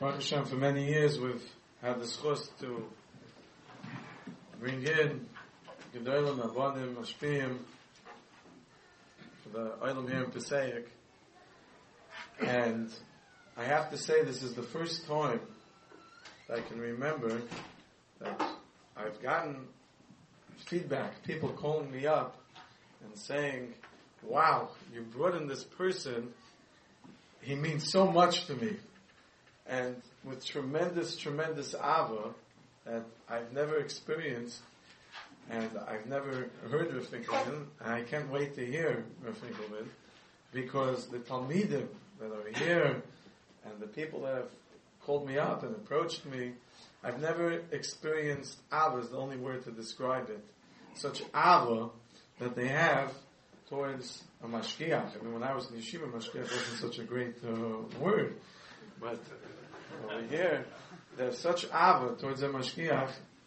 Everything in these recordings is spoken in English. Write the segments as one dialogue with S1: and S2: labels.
S1: Baruch Hashem, for many years we've had the schus to bring in Gedolim, Avadim, Mashpiyim for the Olam here in Pesach. And I have to say this is the first time that I can remember that I've gotten feedback, people calling me up and saying, wow, you brought in this person, he means so much to me. And with tremendous, tremendous ava that I've never experienced and I've never heard Rav Finkelman, and I can't wait to hear Rav Finkelman, because the Talmidim that are here and the people that have called me up and approached me, I've never experienced ava, is the only word to describe it. Such ava that they have towards a mashkiach. I mean, when I was in yeshiva, mashkiach wasn't such a great word. But over here, there's such ava towards a mashkiach.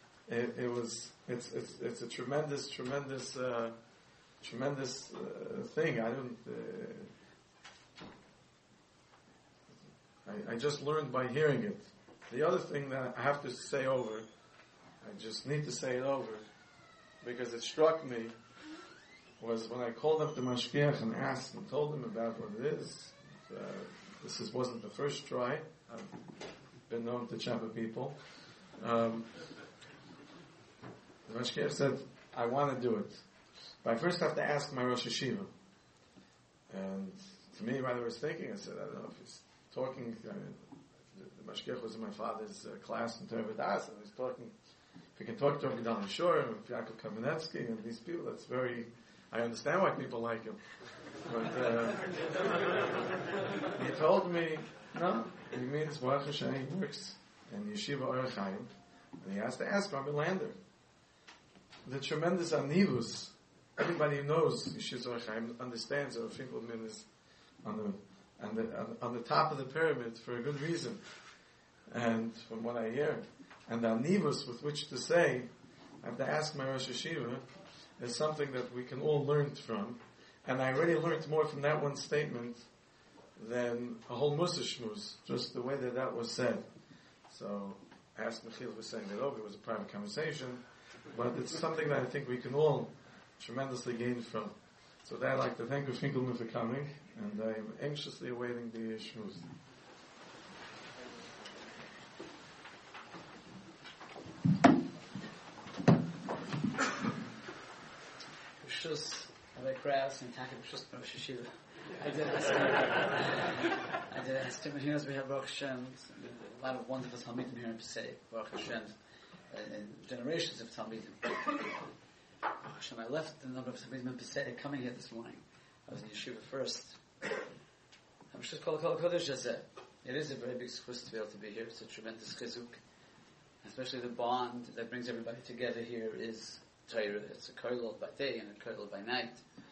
S1: It's a tremendous thing. I just learned by hearing it. The other thing that I have to say over, I just need to say it over, because it struck me, was when I called up the mashkiach and asked and told him about what it is. This wasn't the first try. I've been known to chapa people. The mashkiach said, I want to do it, but I first have to ask my Rosh Hashiva. And to me, while I was thinking, I said, I don't know if he's talking. The mashkiach was in my father's class in Torah V'das, and he's talking. If you can talk to Gedal Shor and Yaakov Kamenetsky and these people, that's very. I understand why people like him. But he told me, no, he means Baruch Hashem, he works in Yeshiva Orach Chaim, and he has to ask Rabbi Lander. The tremendous anivus, everybody who knows Yeshiva Orach Chaim understands that Finkelman is on the top of the pyramid for a good reason. And from what I hear, and the anivus with which to say, I have to ask my Rosh Hashiva, is something that we can all learn from. And I already learned more from that one statement than a whole Musa Shmuz, just the way that was said. So I asked Michiel for saying that over. It was a private conversation, but it's something that I think we can all tremendously gain from. So I'd like to thank Rav Finkelman for coming, and I'm anxiously awaiting the Shmuz.
S2: Rabbi Krauss and Taka B'Shus Rosh Hashiva. I did ask him, he knows we have Baruch Hashem, a lot of wonderful Talmidim here in Pesach, Baruch Hashem, and generations of Talmidim. Baruch Hashem, I left the number of Talmidim in Pesach coming here this morning. I was in Yeshiva first. I'm just called Kol Kodesh Hazeh. It is a very big schus to be able to be here. It's a tremendous chizuk. Especially the bond that brings everybody together here is Torah. It's a kollel by day and a kollel by night.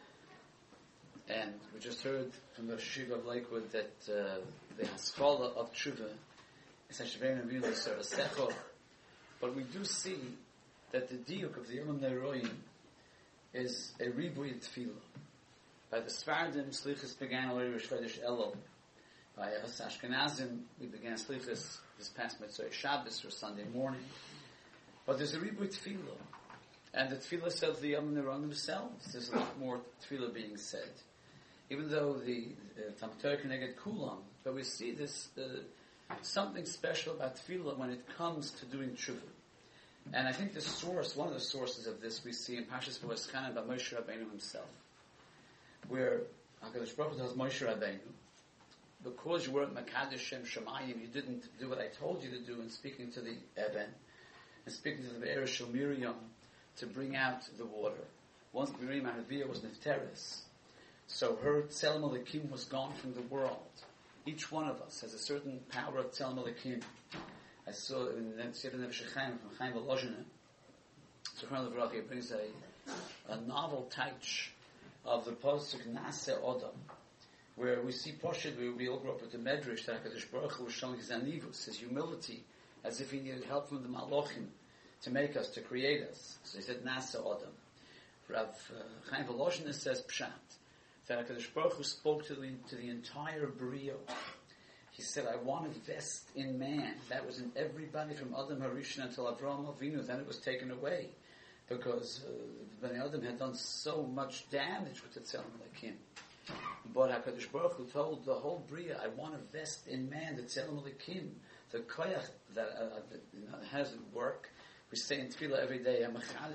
S2: And we just heard from the Yeshiva of Lakewood that the Haskalah of Tshuva is such a very real secho. But we do see that the diuk of the Yom Neiroim is a ribui tefillah. By the Sfardim, Slichus began already with Shvedish Elul. By us Ashkenazim, we began Slichus this past Mitzvah Shabbos or Sunday morning. But there's a ribui tefillah. And the tefillah of the Yom Neiroim themselves, there's a lot more tefillah being said. Even though the Talmud Torah Keneged Kulam, but we see this something special about tefillah when it comes to doing tshuva. And I think the source, one of the sources of this, we see in Parshas V'Eschanan by Moshe Rabbeinu himself, where HaKadosh Baruch Hu tells Moshe Rabbeinu, because you were at Makadosh Shem Shemayim, you didn't do what I told you to do in speaking to the Eben, and speaking to the Be'er Shel Miriam, to bring out the water. Once Miriam HaNeviah was Nefteres, so her Tzelem Elokim was gone from the world. Each one of us has a certain power of Tzelem Elokim. I saw in the Sefer Nefesh HaChaim from Chaim Volozhiner, Zichron Levrach, he brings a novel touch of the Pasuk Nase Odom, where we see Poshid, we all grew up with the Medrash that HaKadosh Baruch Hu was showing his anivus, his humility, as if he needed help from the Malachim to make us, to create us. So he said Nase Odom. Rav Chaim Volozhiner says Pshat, that HaKadosh Baruch Hu spoke to the entire Brio. He said, I want to vest in man. That was in everybody from Adam Harishon until Avraham Avinu. Then it was taken away because Bnei Adam had done so much damage with the Tzelem Elokim. But HaKadosh Baruch Hu told the whole Bria, I want to vest in man the Tzelem Elokim, the koyach that has it work. We say in Tefillah every day,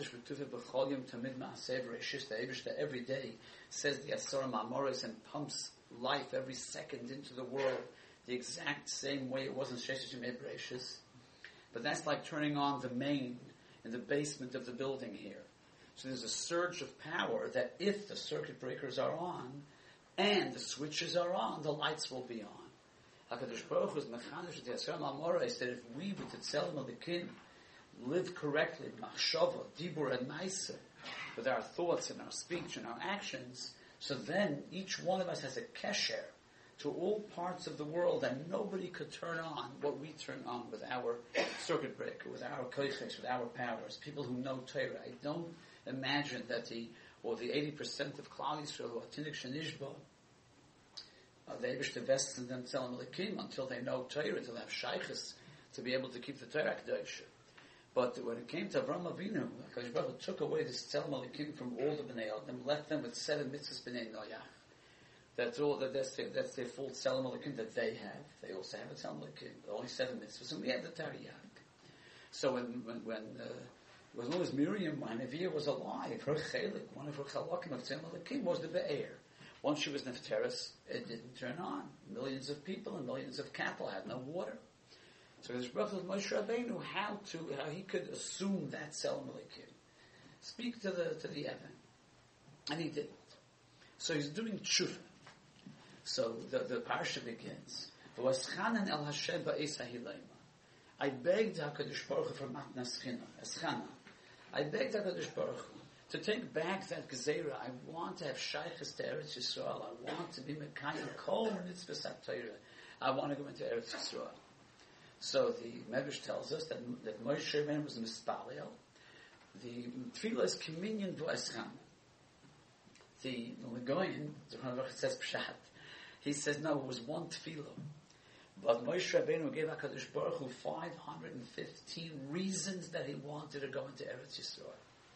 S2: every day says the Asar Ma'amoros and pumps life every second into the world the exact same way it was in Sheshes Yemei Bereishis. But that's like turning on the main in the basement of the building here. So there's a surge of power that if the circuit breakers are on and the switches are on, the lights will be on. HaKadosh Baruch Hu is mechanish the Asar Ma'amoros that if we with the Tzelem Elokim live correctly, machshava, dibur, and ma'aser, with our thoughts and our speech and our actions, so then each one of us has a kesher to all parts of the world, and nobody could turn on what we turn on with our circuit breaker, with our koiches, with our powers. People who know Torah. I don't imagine that the 80% of Klal Yisrael who are Tinnik Shenishba, they wish to vest in them Tzelem Elokim until they know Torah, until they have shaykhs to be able to keep the Torah Kedoshah. But when it came to Avraham Avinu, HaKadosh Baruch Hu took away this Tzelem Elokim from all the Bnei Adam, left them with 7 mitzvahs Bnei Noach. That's their full Tzelem Elokim that they have. They also have a Tzelem Elokim, only 7 mitzvahs, and we have the Taryag. So when always Miriam, when Neviah was alive, her chelik, one of her chalakim of Tzelem Elokim was the Be'er. Once she was Nefteris, it didn't turn on. Millions of people and millions of cattle had no water. So there's Baruch Hu Moshe Rabbeinu how he could assume that Tzelem Elokim. Speak to the Evan. And he didn't. So he's doing tshuva. So the parsha begins. V'aschanan el Hashem ba'esa hilayma. I begged HaKadosh Baruch Hu for matnas china. I begged HaKadosh Baruch Hu to take back that gezerah. I want to have shaykhs to Eretz Yisrael. I want to be mekayim kol mitzvahs HaTorah. I want to go into Eretz Yisrael. So the Medrash tells us that Moshe Rabbeinu was mispalel. The tefillah is communion v'eschana. The Goyen, says pshat. He says no, it was one tefillah. But Moshe Rabbeinu gave HaKadosh Baruch Hu 515 reasons that he wanted to go into Eretz Yisrael.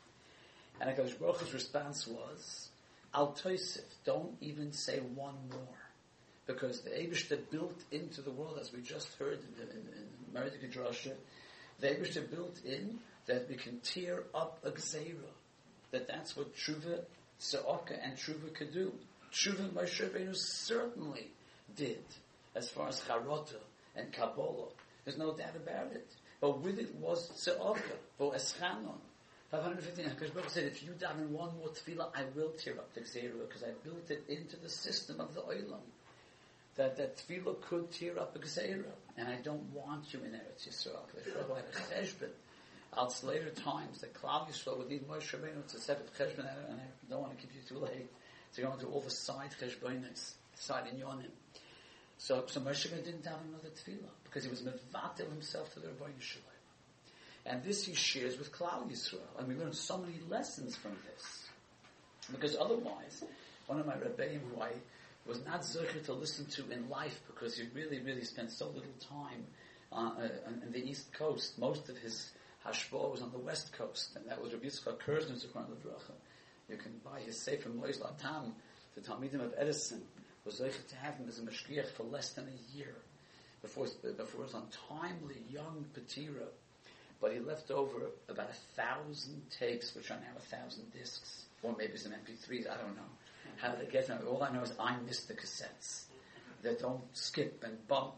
S2: And HaKadosh Baruch Hu's response was, Al Tosef, don't even say one more. Because the Eibishter built into the world, as we just heard in Meredith Drasha, the Eibishter built in that we can tear up a gzeira. That's what Tshuva, Se'oka, and Tshuva could do. Tshuva Moshe Rabbeinu certainly did, as far as Charota and Kabbalah. There's no doubt about it. But with it was Se'oka, or Eschanon. 515, HaKadosh Baruch Hu said, if you daven one more tefillah, I will tear up the gzeira, because I built it into the system of the Olam. That tefillah could tear up a gzeira, and I don't want you in Eretz Yisrael. Because I have a cheshbon. At later times, the Klal Yisrael would need Moshe Rabbeinu to set up cheshbon, and I don't want to keep you too late to go into all the side cheshbonis, side inyonim. So Moshe Rabbeinu didn't have another tefillah because he was mevatel himself to the Rebbeinu Shalom. And this he shares with Klal Yisrael, and we learn so many lessons from this. Because otherwise, one of my rebbeim who I was not zocher to listen to in life because he really, really spent so little time on the East Coast. Most of his hashbah was on the West Coast, and that was Rabbi Yitzchak Kerzner Zichron Livracha. You can buy his Sefer Moiz Latam, the Talmidim of Edison, was zocher to have him as a mashgiach for less than a year before his untimely young patira. But he left over about 1,000 tapes, which are now 1,000 discs, or maybe some MP3s, I don't know. How did they get them? All I know is I missed the cassettes that don't skip and bump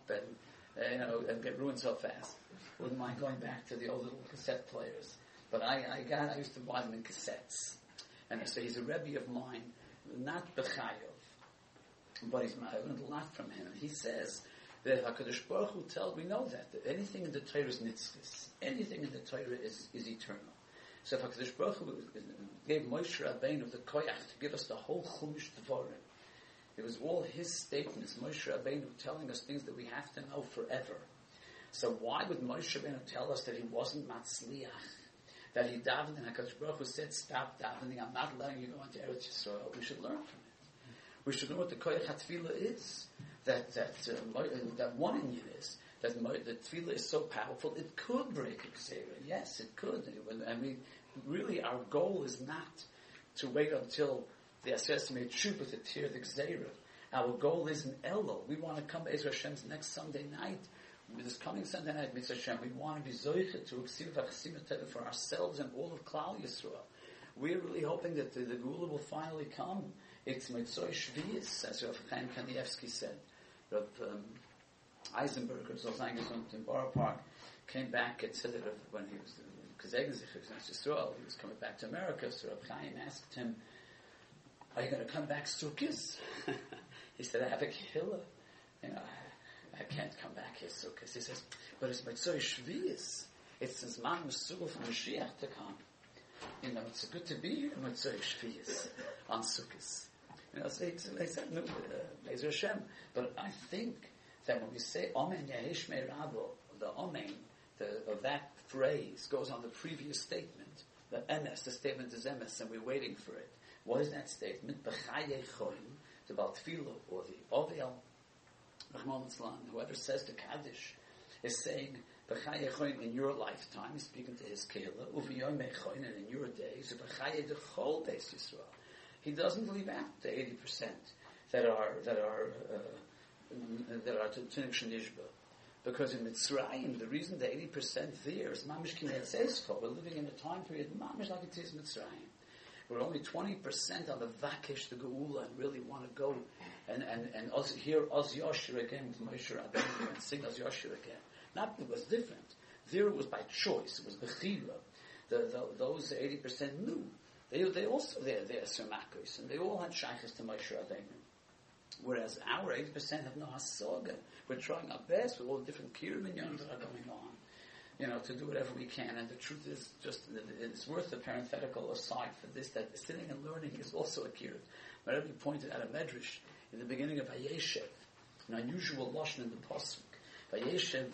S2: and get ruined so fast. Wouldn't mind going back to the old little cassette players. But I used to buy them in cassettes. And so he's a Rebbe of mine, not B'chayev, but I learned a lot from him. And he says that HaKadosh Baruch Hu tells, we know that anything in the Torah is nitzchis. Anything in the Torah is eternal. So if HaKadosh Baruch Hu gave Moshe Rabbeinu the koyach to give us the whole Chumash Devarim, it was all his statements, Moshe Rabbeinu telling us things that we have to know forever. So why would Moshe Rabbeinu tell us that he wasn't matzliach? That he davened and HaKadosh Baruch Hu said, stop davening, I'm not letting you go into Eretz Yisrael. We should learn from it. We should know what the koyach hatfilah is. that one Indian is that the tefillah is so powerful it could break a gzeira. Yes, it could. And really our goal is not to wait until the Aseret made tshuva to tear the gzeira. Our goal is in Elul. We want to come to Ezra Hashem's next Sunday night. This coming Sunday night, Mitzvah Hashem, we want to be zoichet to Ksiv V'Chasim for ourselves and all of Klal Yisrael. We're really hoping that the Geula will finally come. It's Mitzvah Shvius, as Rav Chaim Kanievsky said. Rav Eisenberger, Zolzangesund in Borough Park, came back and said that when he was Yisrael, he was coming back to America, so Rav Chaim asked him, "Are you going to come back Sukkos?" He said, "I have a killer. I can't come back here Sukkos." He says, "But it's Mitzvah Shvius. It's since Man Mesugel for Mashiach to come. It's good to be here in Mitzvah Shvius on Sukkos." So he said, "No, Ezra Hashem." But I think that when we say Amen Yehesh Me Rabo, the Amen of that phrase goes on the previous statement. The Emes, the statement is Emes, and we're waiting for it. What is that statement? B'chayei choim, the Baal Tefillah, or the Ovel, whoever says the Kaddish, is saying, B'chayei choim in your lifetime, he's speaking to his Kehillah, Uv'yoymei choim, and in your days, B'chayei the whole Beis Yisrael. He doesn't leave out the 80% that are to Tunik Shenishba. Because in Mitzrayim, the reason the 80% there is Mamish Kinei Tzeisko. We're living in a time period, Mamish like it is Mitzrayim. We're only 20% on the Vakesh, the Geula, and really want to go and hear Oz Yoshir again with Moshe Rabbeinu and sing Oz Yoshir again. Not that it was different. There it was by choice. It was Bechira. Those 80% knew. They also, they're Sermakos, and they all had Shaykhs to Moshe Rabbeinu. Whereas our 80% have no hasoga. We're trying our best with all the different kiriminyons that are going on, to do whatever we can. And the truth is, it's worth a parenthetical aside for this, that sitting and learning is also a kirib. Whenever you pointed out a medrash in the beginning of Vayeshev, an unusual lashon in the pasuk, Vayeshev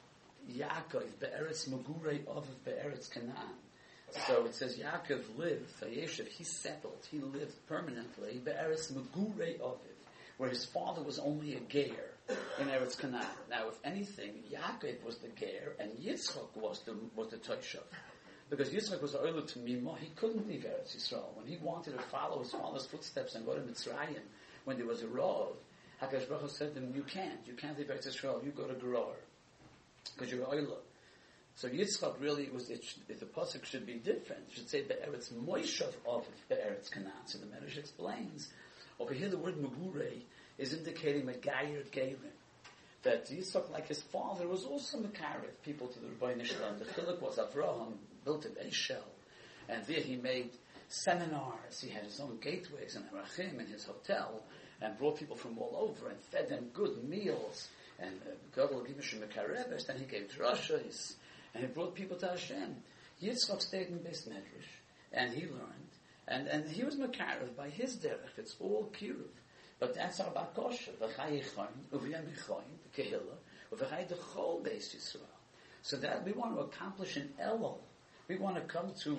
S2: Yaakov be'eretz Megurei Aviv be'eretz Canaan. So it says Yaakov lived, Vayeshev, he settled, he lived permanently be'eretz Megurei Aviv, where his father was only a ger in Eretz Canaan. Now, if anything, Yaakov was the ger and Yitzchak was the Toshav. Because Yitzchak was Oila to Mimah, he couldn't leave Eretz Yisrael. When he wanted to follow his father's footsteps and go to Mitzrayim, when there was a Rav, HaKadosh Baruch Hu said to him, you can't leave Eretz Yisrael, you go to Gerar, because you're Oila. So Yitzchak really the pasuk should be different. It should say Be'eretz Moishav of Be'eretz Canaan. So the Medrash explains. Over here, the word Megurei is indicating Megayer Geirim. That Yitzchak, like his father, was also Mekarev, people to the Rebbeinu Shalom. The Chiluk was Avraham, built a shell, and there he made seminars. He had his own gateways and Arachim in his hotel, and brought people from all over, and fed them good meals, and Gadol Gimishim Mekareves. Then he gave drashas, and he brought people to Hashem. Yitzchak stayed in Beis Medrash, and he learned. And he was Mekarev by his derech. It's all Kiruv. But that's our Bakosha. V'chai Yichayim, Uv'yam Yichayim, the Kehillah, Uv'chai the whole Beis Yisrael. So that we want to accomplish in Elul. We want to come to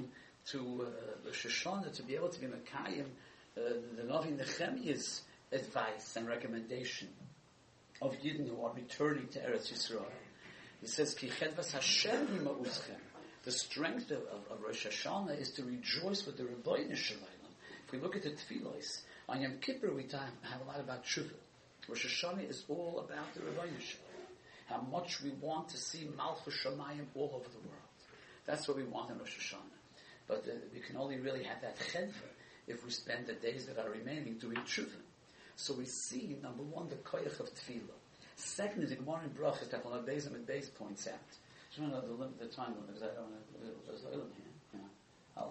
S2: Shoshana to be able to be Mekayim, the Novi Nehemiah's advice and recommendation of Yidden who are returning to Eretz Yisrael. He says, Ki chedvas Hashem hima'uzchem. The strength of Rosh Hashanah is to rejoice with the Rebbeinu Shalom. If we look at the Tefillos, on Yom Kippur we have a lot about Tshuva. Rosh Hashanah is all about the Rebbeinu Shalom. How much we want to see Malchus Shamayim all over the world. That's what we want in Rosh Hashanah. But we can only really have that chedva if we spend the days that are remaining doing Tshuva. So we see, number one, the koyach of Tefillah. Second, the Gemara in Brachas that one of Beis and Beis points out. I don't know the time limit because I don't know. There's the Olam here. All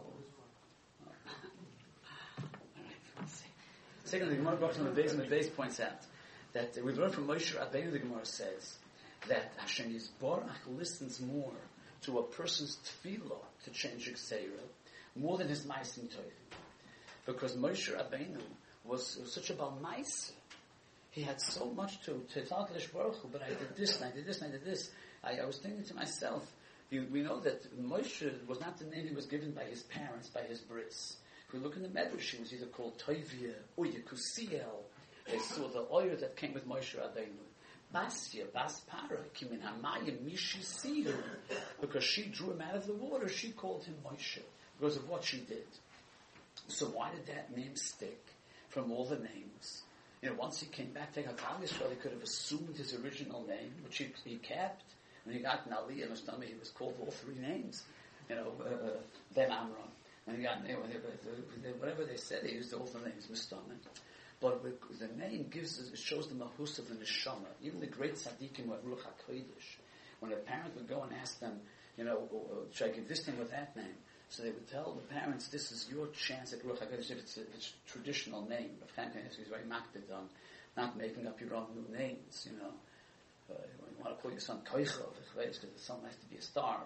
S2: right, let's see. Secondly, the Gemara Brachas on the Beis points out that we learn from Moshe Rabbeinu. The Gemara says that Hashem Yisborach listens more to a person's tefillah to change Gzeira more than his ma'asim tovim, because Moshe Rabbeinu was such a bal ma'aser. He had so much to tell Kadosh Baruch Hu, but I did this, and I did this, and I did this. I was thinking to myself, we know that Moshe was not the name he was given by his parents, by his bris. If we look in the Medrash, he was either called Tovia or Yekusiel. They saw the oil that came with Moshe Rabbeinu. Basya, Bas Para, Kimin Hamayim, Mishi Sihu, because she drew him out of the water, she called him Moshe, because of what she did. So why did that name stick from all the names? Once he came back to Hakam Yisrael, he could have assumed his original name, which he kept. When he got Nali and Mustami, he was called all three names. Ben Amram. When he got whatever they said, he used all the names, Mustami. But the name it shows the mahus of the neshama. Even the great tzaddikim of Ruach HaKodesh, when a parent would go and ask them, should I give this name with that name? So they would tell the parents, this is your chance at Ruach HaKodesh, if it's a traditional name. Rav Chaim Kanievsky is very makbid on not making up your own new names, you want to call your son Koichel, because the son has to be a star.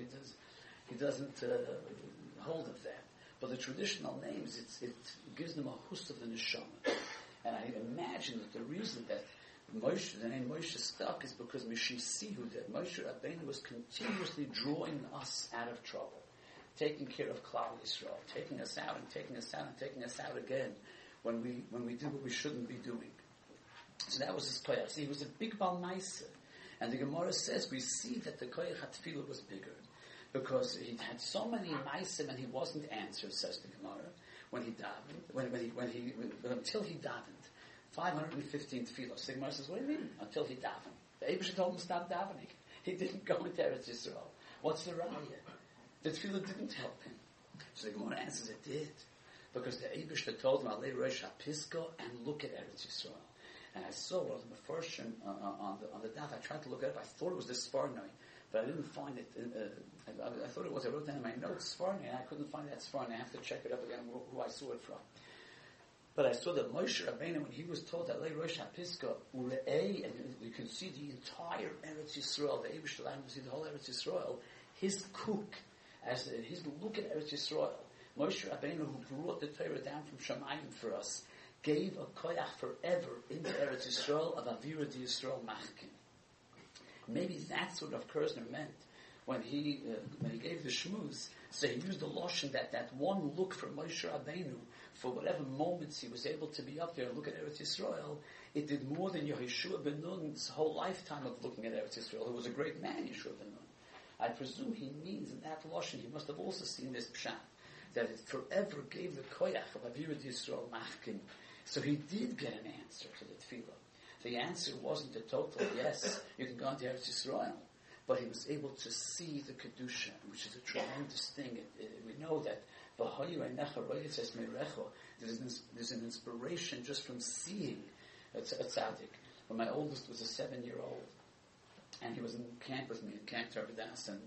S2: He doesn't hold of that. But the traditional names, it gives them a hus of the neshama. And I imagine that the reason that the name Moshe stuck is because Mishisihu, that Moshe Rabbeinu was continuously drawing us out of trouble, taking care of Klal Yisrael, taking us out and taking us out and taking us out again when we do what we shouldn't be doing. So that was his koyach. See, he was a big Bal Maisa. And the Gemara says we see that the koyach HaTfilah was bigger, because he had so many maisim and he wasn't answered, says the Gemara, when he davened, until he davened. 515 tefillos. The Gemara says, what do you mean? Until he davened. The Eibusha told him to stop davening. He didn't go into Eretz Yisrael. What's the raya? The tefillah didn't help him. So the Gemara answers, it did. Because the Eibusha told him, Alei Rosh HaPiska, and look at Eretz Yisrael. And I saw one of the first on the daf. I tried to look it up. I thought it was this Sfarnoi, but I didn't find it. I thought it was. I wrote down in my notes Sfarnoi, and I couldn't find that Sfarnoi. I have to check it up again who I saw it from. But I saw that Moshe Rabbeinu, when he was told that Lei Rosh HaPiska Ure'ei, and you can see the entire Eretz Yisrael, the Eibush Shalom, you see the whole Eretz Yisrael, his cook, as his look at Eretz Yisrael, Moshe Rabbeinu, who brought the Torah down from Shamayim for us, gave a koyach forever into Eretz Yisrael of Avira di Yisrael Machkin. Maybe that's what Rav Kerzner meant when he gave the shmuz. So he used the loshon that one look for Moshe Rabbeinu, for whatever moments he was able to be up there and look at Eretz Yisrael, it did more than Yehoshua ben Nun's whole lifetime of looking at Eretz Yisrael. He was a great man, Yehoshua ben Nun. I presume he means in that loshon, he must have also seen this pshat, that it forever gave the koyach of Avira di Yisrael Machkin. So he did get an answer to the tefillah. The answer wasn't a total yes, you can go into Eretz Yisrael, but he was able to see the Kedusha, which is a tremendous thing. We know that there's an inspiration just from seeing a tzaddik. When my oldest was a 7-year-old, and he was in camp with me, in Camp Tervadas, and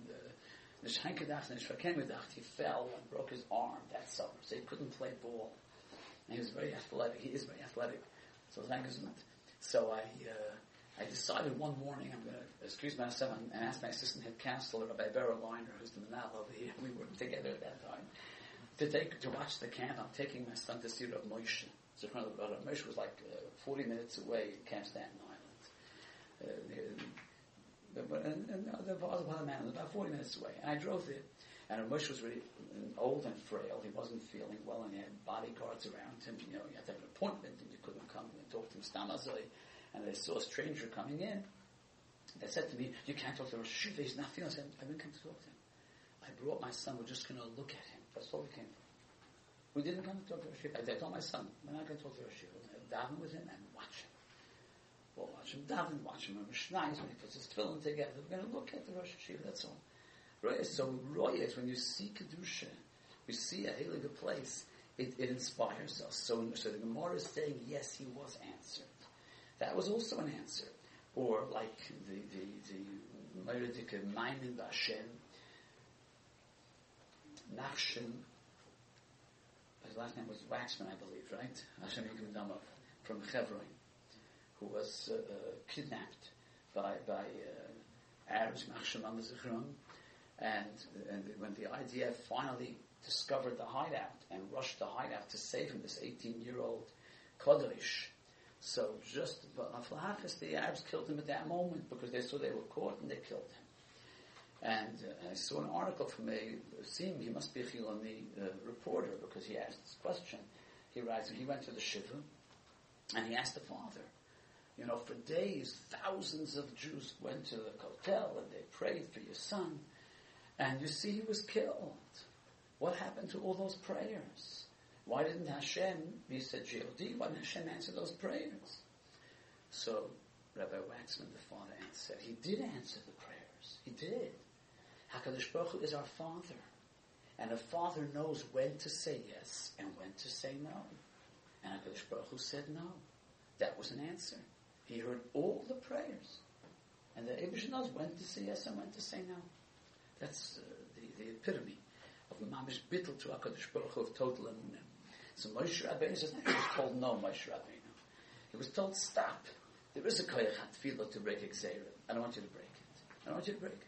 S2: he fell and broke his arm that summer, so he couldn't play ball. And he was very athletic. He is very athletic. So thank you. So I decided one morning I'm going to excuse myself and ask my assistant head counselor, Rabbi Bera Weiner, who's the manal over here. We were together at that time. To watch the camp. I'm taking my son to see Rav Moshe. So Rav Moshe was like 40 minutes away in Camp Staten Island. And the other man was about 40 minutes away. And I drove there. And Moshe was really old and frail. He wasn't feeling well, and he had bodyguards around him. You had to have an appointment, and you couldn't come and talk to him. Stamazoi. And they saw a stranger coming in. They said to me, "You can't talk to Rosh Hashiva. He's not feeling." I said, "I didn't come to talk to him. I brought my son. We're just going to look at him. That's all we came for. We didn't come to talk to Rosh Hashiva. I told my son, we're not going to talk to Rosh Hashiva. We're going to daven with him and watch him. We'll watch him daven, watch him on Mishnayos when he puts his tefillin together. We're going to look at the Rosh Hashiva. That's all." So Royas, when you see Kedusha, we see a Heilige place, it inspires us. So the Gemara is saying, yes, he was answered. That was also an answer. Or like the Meredike Maimin Vashem, Nachshon, his last name was Waxman, I believe, right? Hashem Yikim Damov, from Hebron, who was kidnapped by Arabs, Nachshon on the Zichron. And when the IDF finally discovered the hideout and rushed the hideout to save him, this 18-year-old Kodesh, so just the Arabs killed him at that moment because they saw they were caught and they killed him. And I saw an article from he must be a Chiloni reporter because he asked this question. He writes, he went to the Shiva And he asked the father, for days, thousands of Jews went to the kotel and they prayed for your son. And you see he was killed. What happened to all those prayers? Why didn't Hashem, he said G.O.D., why didn't Hashem answer those prayers? So Rabbi Waxman, the father, answered, he did answer the prayers. He did. HaKadosh Baruch Hu is our father. And a father knows when to say yes and when to say no. And HaKadosh Baruch Hu said no. That was an answer. He heard all the prayers. And the Eibush knows when to say yes and when to say no. That's the epitome of the mamish bittul to HaKadosh Baruch Hu of total emunah. So Moshe Rabbeinu says, he was told no, Moshe Rabbeinu. He was told, stop. There is a koyach hatfilah to break Exerim. I don't want you to break it. I don't want you to break it.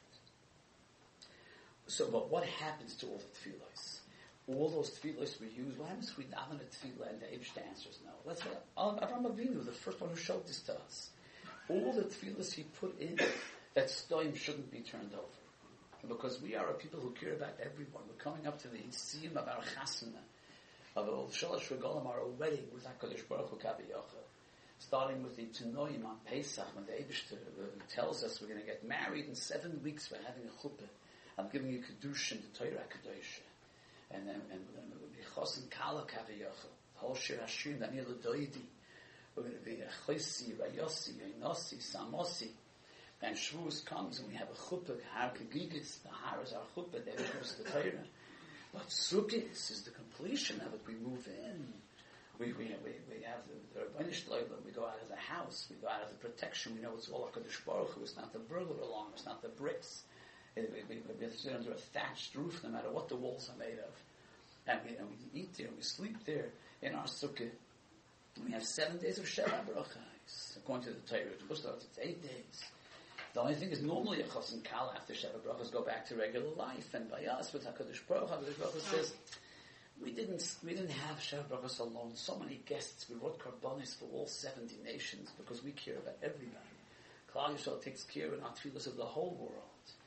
S2: So, but what happens to all the tefillos? All those tefillos we use, what happens if we daven a tefillah and the Eibush answers no? That's what Avraham Avinu, the first one who showed this to us. All the tefillos he put in, that stoim shouldn't be turned over. Because we are a people who care about everyone. We're coming up to the Yitzim of our chasana, of all Shalosh Regalim, our wedding with HaKadosh Baruch Hu Kaviyocha. Starting with the Tanoim on Pesach, when the Eibush tells us we're going to get married in 7 weeks, we're having a chuppah. I'm giving you Kedushin, the Torah Kedusha. And then we're going to be Chosin Kala Kaviyocha, Hol Shir Hashim, Daniel Doidi. We're going to be a Chosi, Rayosi, Yoinosi, Samosi. And Shavuos comes and we have a chuppah, Har Kegigis, the Har is our chuppah, the Eibush is the Torah. But Sukkis is the completion of it. We move in. We have the Rabbanish Leila. We go out of the house. We go out of the protection. We know it's all HaKadosh Baruch Hu. It's not the burglar alarm. It's not the bricks. We have to sit under a thatched roof no matter what the walls are made of. And we eat there. We sleep there in our sukkah. We have 7 days of Sheva Brachos. According to the Torah, it's 8 days. The only thing is normally a Chos and Kal after Sheva Brachos go back to regular life. And by us, with HaKadosh Baruch Hu says, we didn't have Sheva Brachos alone. So many guests. We wrote Karbonis for all 70 nations because we care about everybody. Klal Yisrael takes care in our tefillos of the whole world.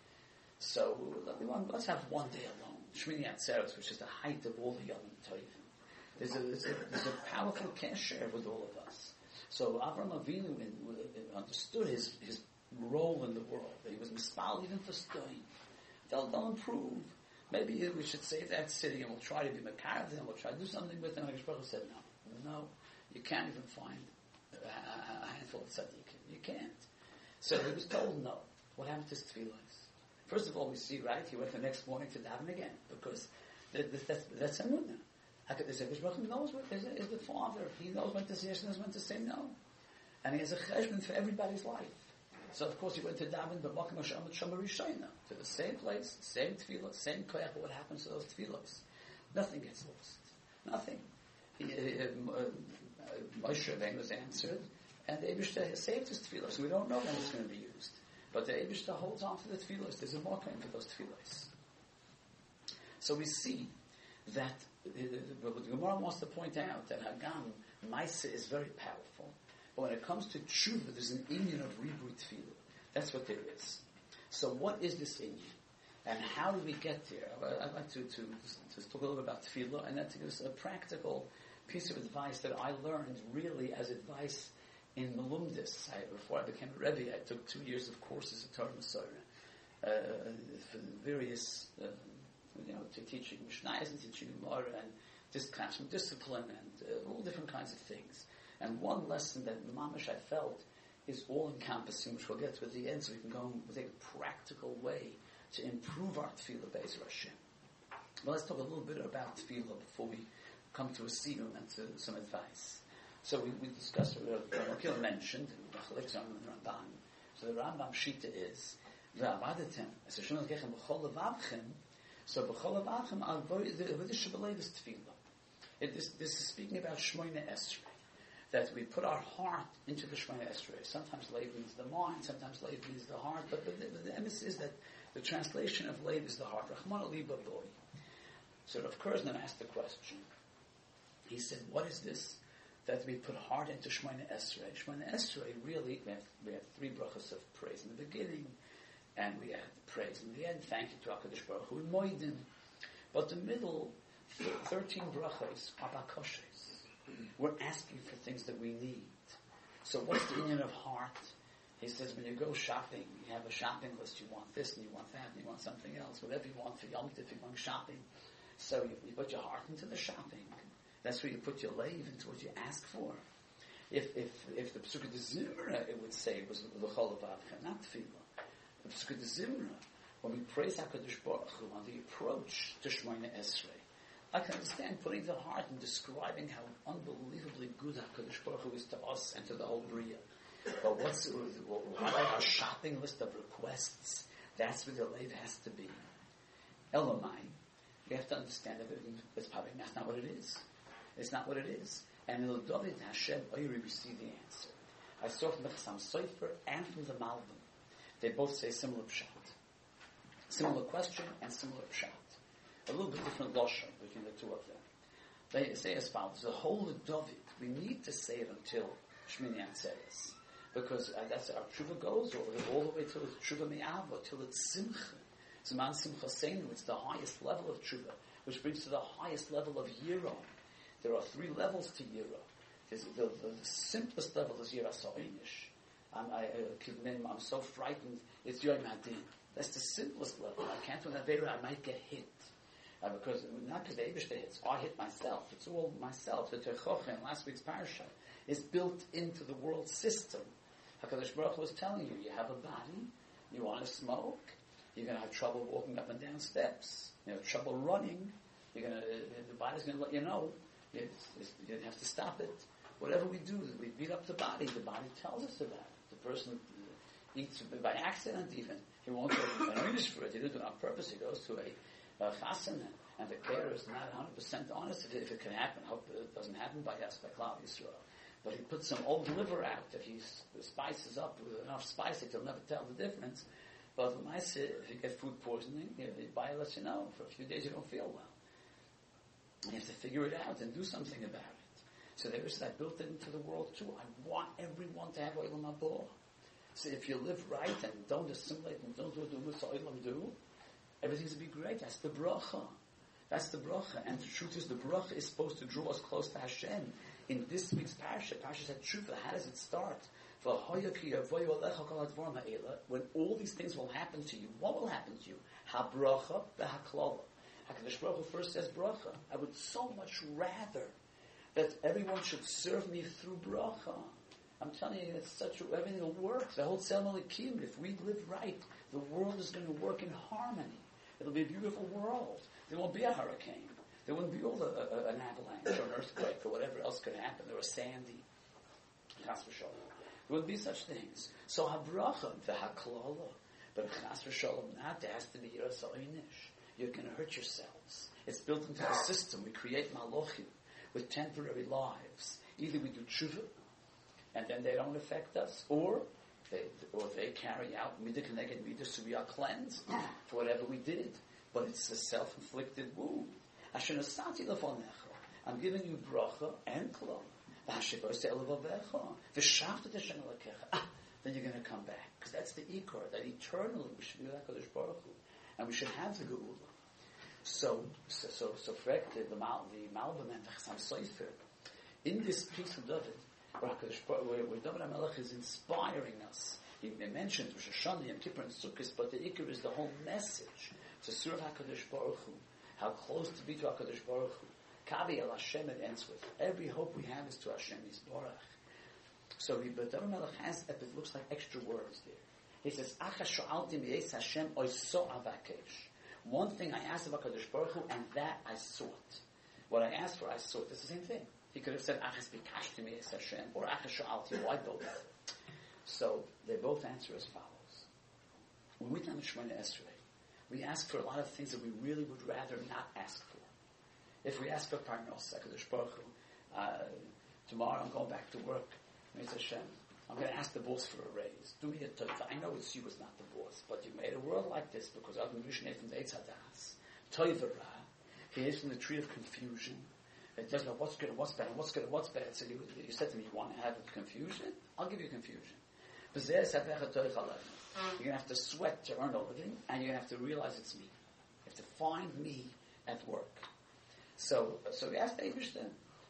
S2: So let's have 1 day alone. Shmini Atzeres, which is the height of all the Yom Tovim. There's a powerful kesher with all of us. So Avraham Avinu understood his role in the world. He was mispal even for studying. They'll improve. Maybe we should save that city and we'll try to be Makar them, we'll try to do something with them. And HaKadosh said, no, you can't even find a handful of tzaddikim. You can't. So he was told no. What happened to his tefillos? First of all, we see, right, he went the next morning to daven again, because that's emunah. HaKadosh Baruch Hu knows what is the father. He knows when to say yes and knows when to say no. And he has a cheshbon for everybody's life. So of course he went to daven b'makom hashamat shama rishayna, to the same place, same tefillah, same koyach. But what happens to those tefillahs? Nothing gets lost. Nothing. Moshe Rabbeinu was answered, and the Eibush saved his tefillah. So we don't know when it's going to be used. But the Eibush holds on to the tefillahs. There's a more claim for those tefillahs. So we see that the Gemara wants to point out that Hagam Maisa is very powerful. But when it comes to tshuva, there's an inyan of ribui tefillah. That's what there is. So what is this inyan? And how do we get there? I'd like to talk a little bit about tefillah, and then to give us a practical piece of advice that I learned really as advice in Melumdis. Before I became a Rebbe, I took 2 years of courses at Torah Masorah for various, to teaching Mishnayos and teaching Gemara and this classroom discipline and all different kinds of things. And one lesson that Mamash I felt is all-encompassing, which we'll get to at the end, so we can go with a practical way to improve our tefillah Be'ezer Hashem. Well, let's talk a little bit about tefillah before we come to a siyum and to some advice. So we discussed, Rakil mentioned, so the Rambam Shita is, so b'chol levavchem avodah shebelevis tefillah. This is speaking about Shmoyne Esrei, that we put our heart into the Shmoyne Esrei. Sometimes leiv means the mind, sometimes leiv means the heart, but the emphasis is that the translation of leiv is the heart. Rachman ali baboy. So Rav Kurzman asked the question. He said, "What is this that we put heart into Shmoyne Esrei?" Shmoyne Esrei really we have 3 brachas of praise in the beginning, and we had praise in the end. Thank you to HaKadosh Baruch Hu in Moedim. But the middle 13 brachas are bakoshes. We're asking for things that we need. So what's the union of heart? He says when you go shopping, you have a shopping list. You want this and you want that and you want something else. Whatever you want for Yom Tov, you're going shopping. So you put your heart into the shopping. That's where you put your lave into what you ask for. If the Pesukah de Zimra, it would say it was l'chol avavcha, not tefillah. The Pesukah de Zimra, when we praise HaKadosh Baruch Hu on the approach to Shemona Esrei, I can understand putting the heart and describing how unbelievably good HaKadosh Baruch Hu is to us and to the whole Bria. But what about our shopping list of requests? That's where the lave has to be. Elamai, you have to understand that it's probably that's not what it is. It's not what it is. And in David Hashem Oyri we see the answer. I saw from the Chassam Sofer and from the Malbim. They both say similar pshat. Similar question and similar pshat. A little bit different lashon between the two of them. They say as follows: the whole of David, we need to say it until Shmini Atzeres, because that's our tshuva goes all the way till it's tshuva me'ava, till it's simcha. It's man simcha seinu. It's the highest level of tshuva, which brings to the highest level of yira. There are 3 levels to yira. The simplest level is yira sa'inish. I'm so frightened. It's Yom Hadin. That's the simplest level. I can't do that. I might get hit. Not because the Eibishter hits. I hit myself. It's all myself. The Terchocha in last week's parasha is built into the world system. HaKadosh Baruch Hu was telling you, you have a body, you want to smoke, you're going to have trouble walking up and down steps, you have trouble running, the body's going to let you know, you have to stop it. Whatever we do, we beat up the body tells us about it. The person eats by accident even. He won't go an earnest for it. He didn't do it on purpose. He goes to a chassan, and the care is not 100% honest. If it can happen, I hope it doesn't happen by us, by Klal Yisrael. But he puts some old liver out that he spices up with enough spice that he'll never tell the difference. But if you get food poisoning, the buyer lets you know. For a few days you don't feel well. And you have to figure it out and do something about it. So there is that built into the world too. I want everyone to have Olam Haba. So if you live right and don't assimilate and don't do what Olam do, everything's going to be great. That's the bracha. That's the bracha. And the truth is, the bracha is supposed to draw us close to Hashem. In this week's parasha said Tshuva. How does it start? When all these things will happen to you, what will happen to you? Ha-bracha v'ha-klala. HaKadosh Baruch Hu first says bracha. I would so much rather that everyone should serve me through bracha. I'm telling you, everything will work. The whole ceremony kim. If we live right, the world is going to work in harmony. It'll be a beautiful world. There won't be a hurricane. There wouldn't be all an avalanche or an earthquake or whatever else could happen. There was sandy. Chas v'sholom. There wouldn't be such things. So habracha v'haklala. But chas v'sholom not. There has to be yira sa'inish. You're going to hurt yourselves. It's built into the system. We create malochim with temporary lives. Either we do tshuva, and then they don't affect us, or they carry out midah keneged midah, so we are cleansed for whatever we did. But it's a self-inflicted wound. I'm giving you bracha and klal. Then you're going to come back, because that's the ikar, that eternally we should be like HaKadosh Baruch Hu, and we should have the geula. So, the Malbim and the Chassam Sofer, in this piece of David, where David HaMelech is inspiring us. He mentioned Rosh Hashanah, Yom Kippur, and Sukkot, but the ikar is the whole message to serve HaKadosh Baruch Hu, how close to be to HaKadosh Baruch Hu. Kavi El Hashem it ends with. Every hope we have is to Hashem Yisborach. So David HaMelech has, it looks like extra words there. He says, Acha sho'alti mi'es Hashem oiso avakesh. One thing I asked of HaKadosh Baruch Hu, and that I sought. What I asked for, I sought. It's the same thing. He could have said, Achas bikashti mi'es Hashem, or Acha sho'alti. Why both? So they both answer as follows. When we come to Shemona Esrei, we ask for a lot of things that we really would rather not ask for. If we ask for parnos, HaKadosh Baruch Hu, tomorrow I'm going back to work, Mi'ez Hashem, I'm going to ask the boss for a raise. Do me a tova. I know it's you, it's not the boss, but you made a world like this because I've been missionary from the Eitz Hadas. Tova ra. He is from the tree of confusion. It doesn't know what's good and what's bad and what's good and what's bad. So you said to me, you want to have confusion? I'll give you confusion. You're going to have to sweat to earn a living, and you're going to have to realize it's me. You have to find me at work. So we asked the Eibishter,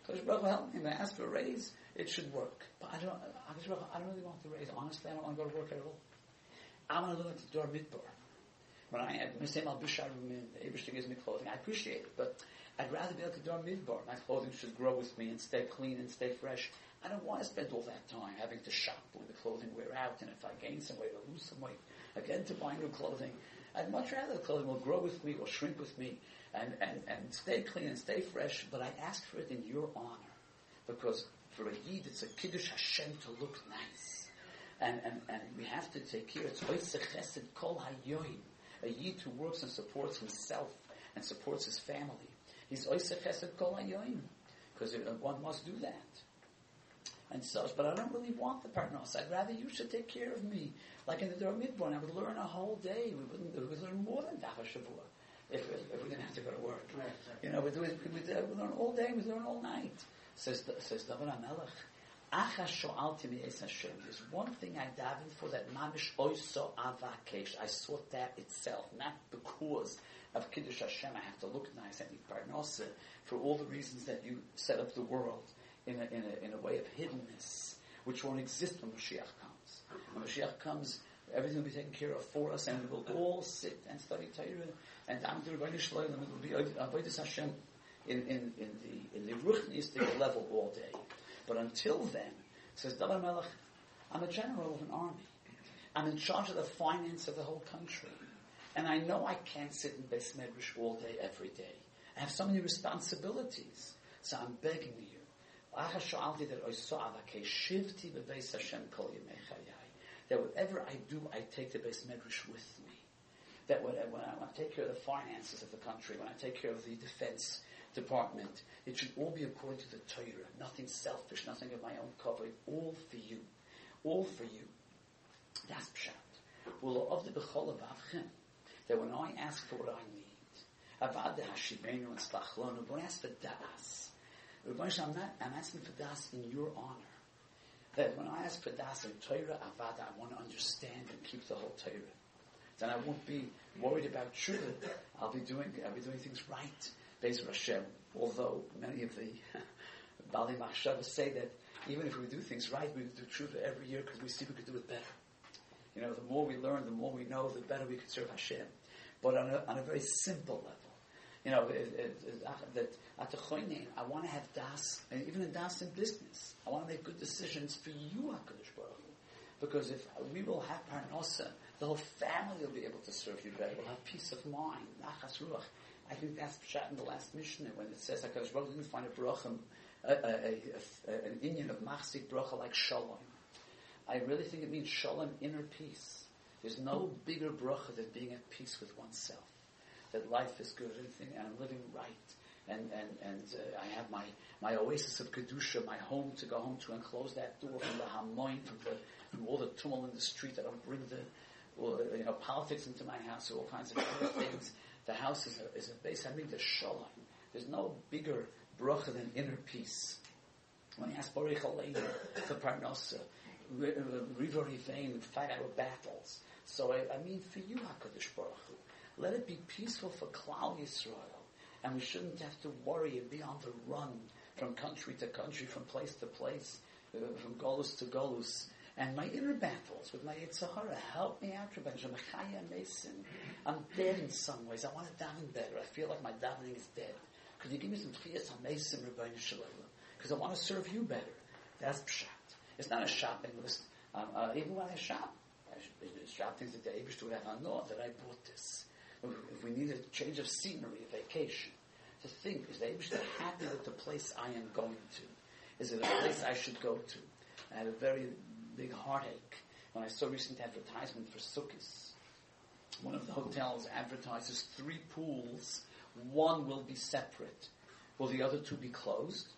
S2: Kodesh Baruch Hu help me. When I ask for a raise, it should work. But I don't really want the raise. Honestly, I don't want to go to work at all. I want to live at the Dor Midbar. When I say Mal Bisharumin, the Eibishter gives me clothing, I appreciate it, but I'd rather be like the Dor Midbar. My clothing should grow with me and stay clean and stay fresh. I don't want to spend all that time having to shop when the clothing wear out, and if I gain some weight or lose some weight, again to buy new clothing. I'd much rather the clothing will grow with me or shrink with me and stay clean and stay fresh, but I ask for it in your honor. Because for a Yid, it's a Kiddush Hashem to look nice. And we have to take care. It's Oiseh Chesed Kol Hayoim. A Yid who works and supports himself and supports his family. He's Oiseh Chesed Kol Hayoim. Because one must do that. And such, but I don't really want the parnos. I'd rather you should take care of me. Like in the Dor Midbar, I would learn a whole day. We would learn more than Daf HaShavua if we didn't have to go to work.
S3: Right.
S2: You know, we learn all day, we learn all night. Says David HaMelech, Acha sho'alti mi'es Hashem. There's one thing I davened for that mamish oiso avakesh. I sought that itself, not because of Kiddush Hashem. I have to look nice. I need parnosa for all the reasons that you set up the world in a way of hiddenness, which won't exist when Mashiach comes. When Mashiach comes, everything will be taken care of for us, and we will all sit and study Torah and Dam Rebbeinu Shloim, and it will be Avodas Hashem in the ruchnistic level all day. But until then, says David Melech, I'm a general of an army. I'm in charge of the finance of the whole country. And I know I can't sit in Beis Medrash all day, every day. I have so many responsibilities. So I'm begging you. That whatever I do, I take the Beis Medrash with me. That when I take care of the finances of the country, when I take care of the defense department, it should all be according to the Torah. Nothing selfish, nothing of my own cover. All for you. All for you. That's pshat. Well, of the bechol avavchem, that when I ask for what I need, avad hashivenu and slachlonu, when I ask for das, I'm asking for das in your honor. That when I ask for das in Torah, avada, I want to understand and keep the whole Torah. Then I won't be worried about tshuva. I'll be doing things right. Be'ez Hashem. Although many of the Bali Machshava say that even if we do things right, we do tshuva every year because we see we could do it better. You know, the more we learn, the more we know, the better we could serve Hashem. But on a very simple level. You know, that at the Choynein, I want to have das, and even in das in business, I want to make good decisions for you, HaKadosh Baruch Hu. Because if we will have parnosa, the whole family will be able to serve you better. We'll have peace of mind, nachas ruach. I think that's pshat in the last Mishnah when it says HaKadosh Baruch Hu didn't find a bracha, an inyan of machzik bracha like shalom. I really think it means shalom, inner peace. There's no bigger bracha than being at peace with oneself. That life is good, and I'm living right, and I have my oasis of kedusha, my home to go home to, and close that door from the hamoin, from all the tumult in the street. I don't bring the politics into my house, or all kinds of other things. The house is a base. I mean, the shalom. There's no bigger bracha than inner peace. When you ask Baruch Aleinu for parnosa, river rivain, fight our battles. So I mean, for you, HaKadosh Baruch Hu. Let it be peaceful for Klal Yisrael, and we shouldn't have to worry and be on the run from country to country, from place to place, from Golus to Golus. And my inner battles with my Yetzer Hara, help me out, Rabbi Shemachaya Mason. I'm dead in some ways. I want to daven better. I feel like my davening is dead. Could you give me some Tchiyas HaMason, Rabbi Shalom? Because I want to serve you better. That's pshat. It's not a shopping list. Even when I shop things that the Eibush would have. I know that I bought this. If we need a change of scenery, a vacation, to think, is the Eibush happy with the place I am going to? Is it a place I should go to? I had a very big heartache when I saw a recent advertisement for Sukkot. One of the hotels advertises 3 pools. One will be separate. Will the other 2 be closed?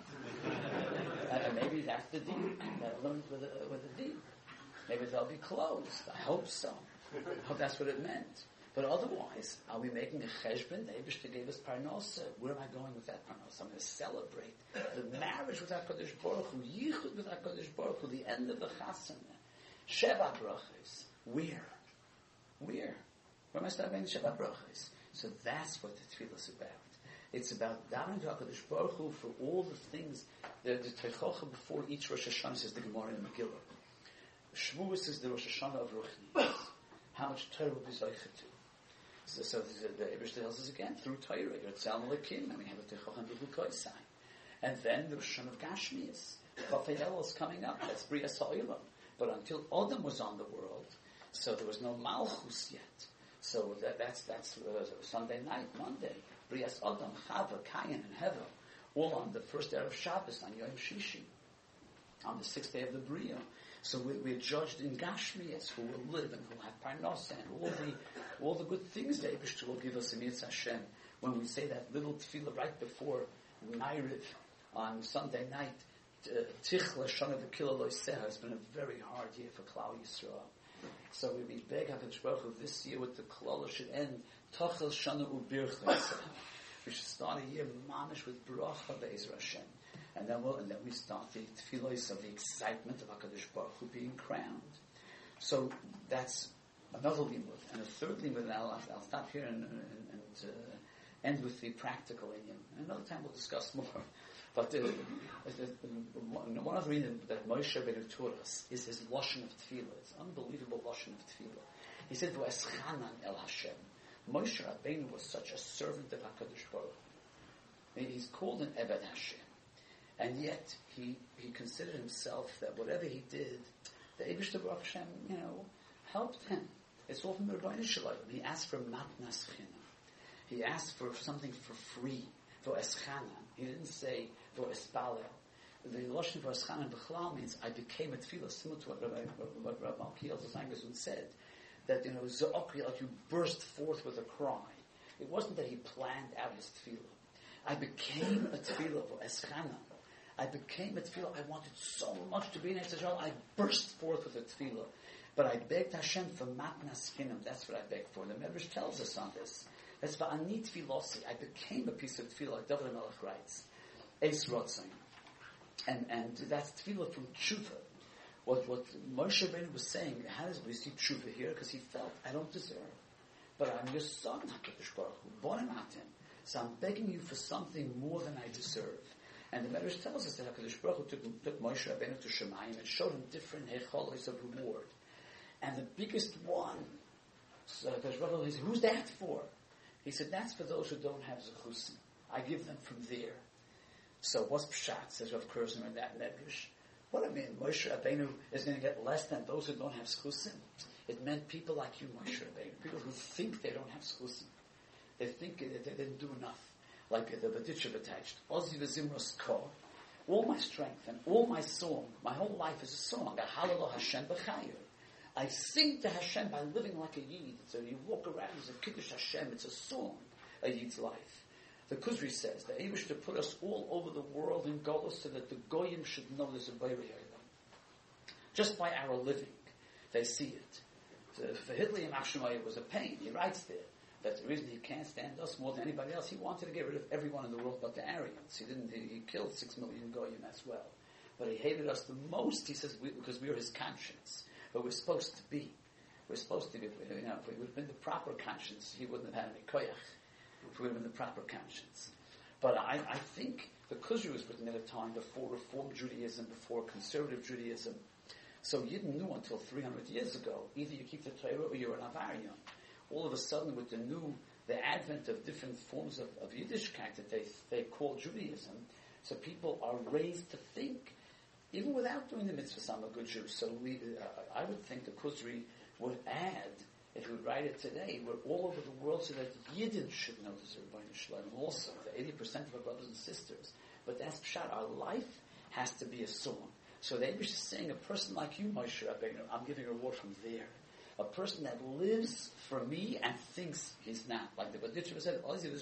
S2: Maybe that's the deal. With the deal. Maybe they'll be closed. I hope so. I hope that's what it meant. But otherwise, are we making a cheshbon? The Eibishter gave us parnosa. Where am I going with that parnosa? I'm going to celebrate the marriage with HaKadosh Baruch Hu, yichud with HaKadosh Baruch Hu, the end of the chasana. Sheva brachos. Where? Where am I starting Sheva brachos? So that's what the tefillah is about. It's about davening to HaKadosh Baruch Hu for all the things. The Teichocha before each Rosh Hashanah says the Gemara in Megillah. Shavuos is the Rosh Hashanah of Ruchni. How much Torah will be Zoichet to? So the Eibishter tells us again through Torah. You're at Tzal Malakim, and we have a Teichocha and B'Chukoisai. And then the Rosh Hashanah of Gashmias. Chafei El is coming up. That's Brias Ha'olam. But until Adam was on the world, so there was no Malchus yet. So that's Sunday night, Monday. Brias Adam, Chava, Kayin, and Hevel, all on the first day of Shabbos, on Yom Shishi, on the 6th day of the Bria. So we're judged in Gashmias, who will live and who will have Parnasa, and all the good things that Eibishter will give us in Yitz Hashem. When we say that little tefillah right before Ma'ariv on Sunday night, Tichla Shana V'Kila Loiseha has been a very hard year for Klal Yisrael. So we beg HaKadosh Baruch Hu this year with the Klal should end Tachel Shana Ubircha. We should start a year mamish with Bracha Be'ezra Hashem, and then we start the tefillos of the excitement of HaKadosh Baruch Hu being crowned. So that's another limud, and a third limud. And I'll stop here and end with the practical inyan. And another time we'll discuss more. But one of the reasons that Moshe Rabbeinu taught us is his lashon of tefillah. It's unbelievable lashon of tefillah. He said, "V'eschanan el Hashem." Moshe Rabbeinu was such a servant of HaKadosh Baruch Hu. He's called an Eved Hashem, and yet he considered himself that whatever he did, the Eibishter Baruch Hashem, helped him. It's all from the Rebbeinu Shalom. He asked for matnas chinam. He asked for something for free. V'eschanan. He didn't say v'espalel. The lashon v'eschanan b'chlal means I became a tefillah, similar to what Rabbi Malkiel Zangerson said. That, Za'okri, like you burst forth with a cry. It wasn't that he planned out his tefillah. I became a tefillah for Eschana. I became a tefillah. I wanted so much to be in Eretz Yisrael. I burst forth with a tefillah. But I begged Hashem for matnas chinam. That's what I begged for. The Medrash tells us on this. That's for ani tefillosi. I became a piece of tefillah, like David HaMelech writes. Eis rotzim. And that's tefillah from tshuva. What Moshe Rabbeinu was saying, how does we see tshuva here? Because he felt, I don't deserve. But I'm your son, HaKadosh Baruch Hu, born atim. So I'm begging you for something more than I deserve. And the Medrash tells us that HaKadosh Baruch Hu took Moshe Rabbeinu to Shemayim and showed him different hecholos of reward. And the biggest one, so HaKadosh Baruch Hu said, who's that for? He said, that's for those who don't have zechusim. I give them from there. So what's pshat, says Rav Kurzner in that Medrash? What I mean, Moshe Rabbeinu is going to get less than those who don't have schusim. It meant people like you, Moshe Rabbeinu, people who think they don't have schusim. They think they didn't do enough. Like the Baditchev attached. Ozi v'zimros ko. All my strength and all my song, my whole life is a song. Ahalalo Hashem b'chayir. I sing to Hashem by living like a Yid. So you walk around as a Kiddush Hashem. It's a song, a Yid's life. The Kuzri says that Eibishter put us all over the world in Golos so that the Goyim should know there's a Beirei Olam. Just by our living, they see it. So for Hitler, Yamach Shemaya, it was a pain. He writes there that the reason he can't stand us more than anybody else, he wanted to get rid of everyone in the world but the Aryans. He killed 6 million Goyim as well. But he hated us the most, he says, because we were his conscience. But we're supposed to be. We're supposed to be. If we would have been the proper conscience, he wouldn't have had any koyach. If we would have been the proper conscience. But I think the Kuzri was written at a time before Reform Judaism, before conservative Judaism. So Yidden knew until 300 years ago, either you keep the Torah or you're an Avarian. All of a sudden, with the advent of different forms of Yiddishkeit that they call Judaism, so people are raised to think, even without doing the mitzvahs, I'm a good Jew. So I would think the Kuzri would add, if we would write it today, we're all over the world so that Yidden should know the Rebbeinu Shalom also, the 80% of our brothers and sisters. But that's pshat. Our life has to be a song. So the Eibush is saying, a person like you, Moshe Rabbeinu, I'm giving a reward from there. A person that lives for me and thinks he's not. Like the Baditchev said,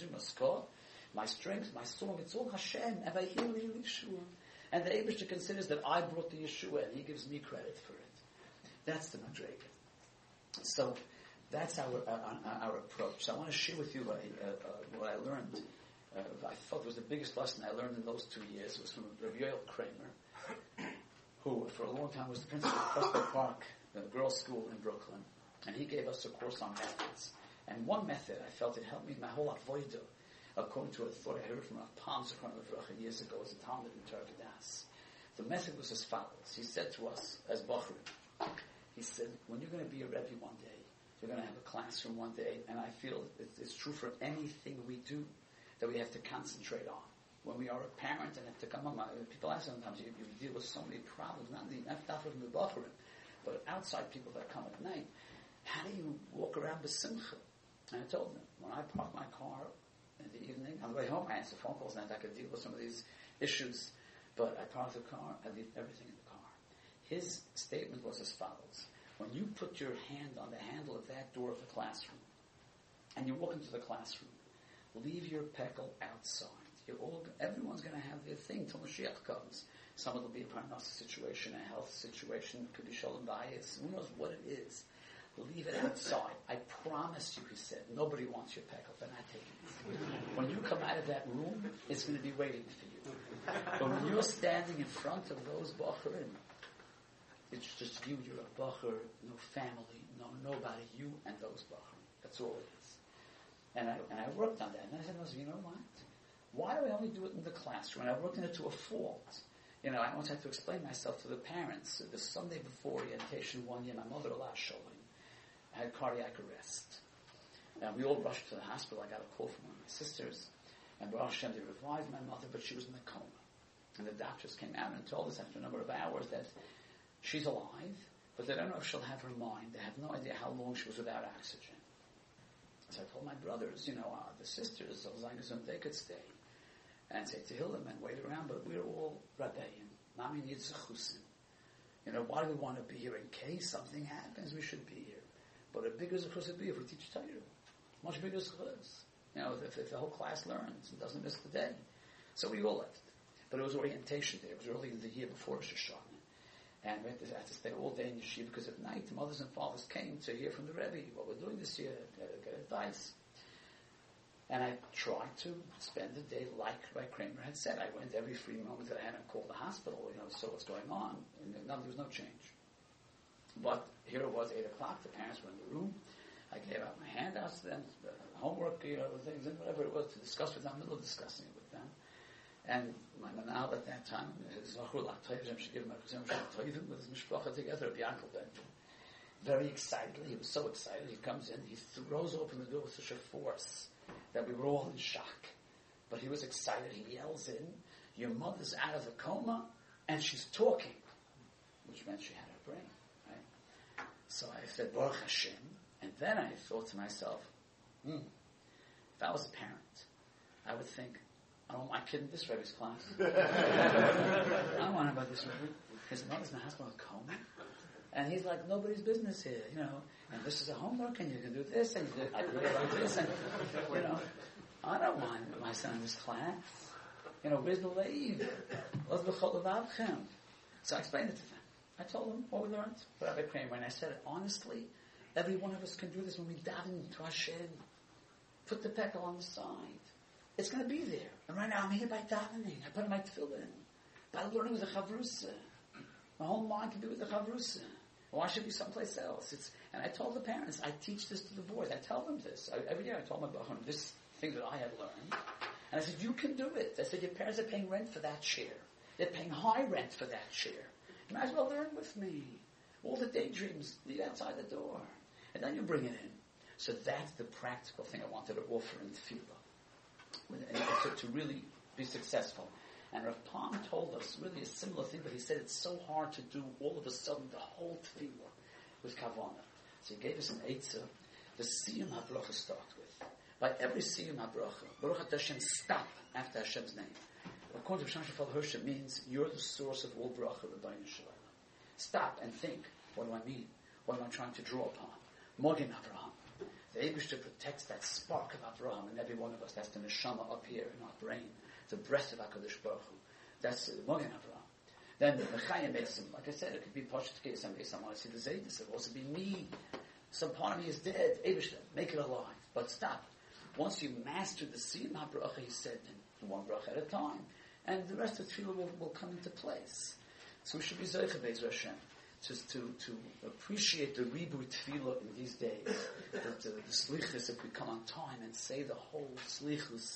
S2: my strength, my song, it's all Hashem. And the Eibush considers that I brought the Yeshua and he gives me credit for it. That's the Madrega. So that's our approach. So I want to share with you what I learned. I thought was the biggest lesson I learned in those 2 years. It was from Rav Yoel Kramer, who for a long time was the principal of Prospect Park, the girls' school in Brooklyn. And he gave us a course on methods. And one method, I felt it helped me my whole avodah. according to a thought I heard from Rav Pam Zichron Levracha years ago as a Talmud in Torah Das. The method was as follows. He said to us as Bachrim, he said, when you're going to be a Rebbe one day, you're going to have a classroom one day, and I feel it's true for anything we do that we have to concentrate on. When we are a parent and have to come on, people ask sometimes, you deal with so many problems, not from the Bachrim, but outside people that come at night. How do you walk around with simcha? And I told them, when I park my car in the evening, on the way home I answer phone calls and I could deal with some of these issues, but I park the car, I leave everything in the car. His statement was as follows. When you put your hand on the handle of that door of the classroom, and you walk into the classroom, leave your pekel outside. Everyone's going to have their thing till Mashiach comes. Some of it will be a parnasa situation, a health situation, it could be shalom bayis, who knows what it is. Leave it outside. I promise you, he said, nobody wants your pekel, they're not taking it. When you come out of that room, it's going to be waiting for you. But when you're standing in front of those bachurim, it's just you, you're a bachur, no family, no nobody, you and those bachurim. That's all it is. And I worked on that. And I said, you know what? Why do I only do it in the classroom? And I worked on it to a fault. I once had to explain myself to the parents. The Sunday before orientation one year, my mother-in-law, Sholem, had cardiac arrest. And we all rushed to the hospital. I got a call from one of my sisters. And Baruch Hashem, they revived my mother, but she was in a coma. And the doctors came out and told us after a number of hours that she's alive, but they don't know if she'll have her mind. They have no idea how long she was without oxygen. So I told my brothers, the sisters, they could stay and say Tehillim and wait around, but we're all Rabbeim. Mami needs a chusin. Why do we want to be here? In case something happens, we should be here. But a bigger zechus would be if we teach Torah. Much bigger zechus. If the whole class learns and doesn't miss the day. So we all left. But it was orientation day. It was early in the year before Rosh Hashanah. And we had to stay all day in yeshiva because at night the mothers and fathers came to hear from the Rebbe what we're doing this year, get advice. And I tried to spend the day like Kramer had said. I went every free moment that I had and called the hospital, saw what's going on. And there was no change. But here it was, 8 o'clock, the parents were in the room. I gave out my handouts to them, homework, things, and whatever it was to discuss with them, middle of discussing it with them. And my manal at that time, with his mishpacha together, very excitedly, he was so excited, he comes in, he throws open the door with such a force that we were all in shock. But he was excited, he yells in, your mother's out of the coma, and she's talking, which meant she had her brain, right? So I said, Baruch Hashem, and then I thought to myself, if I was a parent, I would think, I don't want my kid in this Rebbe's class. I don't want him about this Rebbe. His mother's in the hospital with a coma. And he's like, nobody's business here, and this is a homework, and you can do this, and you do like this, and, I don't want my son in this class. Where's the leave? So I explained it to them. I told them what we learned. But Rabbi Kramer, and I said, honestly, every one of us can do this when we daven to Hashem. Put the pekel on the side. It's going to be there. And right now I'm here by davening. I put on my tefillin. By learning with the chavrusa. My whole mind can be with the chavrusa. Why should it be someplace else? And I told the parents, I teach this to the boys. I tell them this. Every year I told my bachram this thing that I had learned. And I said, you can do it. I said, your parents are paying rent for that chair. They're paying high rent for that chair. You might as well learn with me. All the daydreams, leave outside the door. And then you bring it in. So that's the practical thing I wanted to offer in tefillah. To really be successful. And Rav Pam told us really a similar thing, but he said it's so hard to do all of a sudden the whole tefillah with kavanah. So he gave us an eitzah. The siyum habracha start with. By every siyum habracha, Baruch Hashem, stop after Hashem's name. According to Sham Shafal Hirsch, it means you're the source of all bracha, Rabbeinu Shalom. Stop and think, what do I mean? What am I trying to draw upon? Mogen Avraham. The Eibishter protects that spark of Avraham in every one of us. That's the neshama up here in our brain. The breath of HaKadosh Baruch Hu. That's Mogen Avraham. Then the Mechayim Eitzim, like I said, it could be Poshet Kei, some days I want to see the Zaydis. It will also be me. Some part of me is dead. Eibishter, make it alive. But stop. Once you master the Siyum HaBracha, he said, one bracha at a time, and the rest of the tefillah will come into place. So we should be Zoycha Be'ez Hashem to appreciate the reboot tefillah in these days. The slichus, if we come on time and say the whole slichus,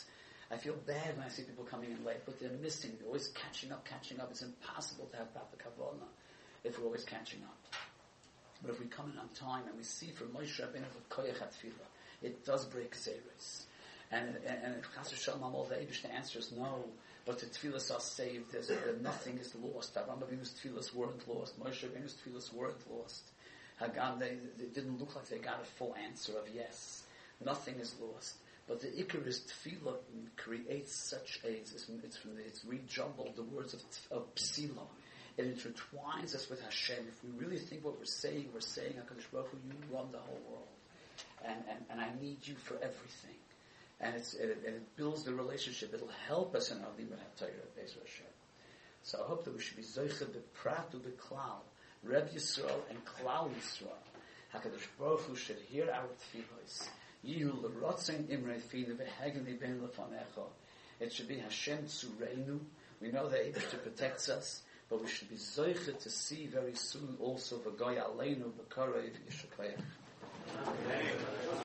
S2: I feel bad when I see people coming in late, but they're missing. They're always catching up. It's impossible to have proper kavanah if we're always catching up. But if we come in on time and we see from Moshe Rabbeinu koyach tefillah, it does break zeros. And Chas v'Shalom all the Eibush, the answer is no. But the tefillahs are saved. Nothing is lost. Avraham Avinu's tefillahs weren't lost. Moshe Rabbeinu's tefillahs weren't lost. Hagam, they didn't look like they got a full answer of yes. Nothing is lost. But the Ikar is tefillah creates such a, it's rejumbled the words of psila. It intertwines us with Hashem. If we really think what we're saying HaKadosh Baruch Hu, you run the whole world. And I need you for everything. And it builds the relationship. It'll help us in our Limud HaTorah, Be'ez Hashem. So I hope that we should be Zoicha B'Prat U'B'Klal, Reb Yisrael and Klal Yisrael. HaKadosh Baruch Hu should hear our tefillos. Yihu l'rotzen imrei fina v'hegeni ben lefanecha. It should be Hashem Tzureinu. We know that Eibush protects us, but we should be Zoicha to see very soon also V'goy Aleinu B'Korei V'Yishakayach.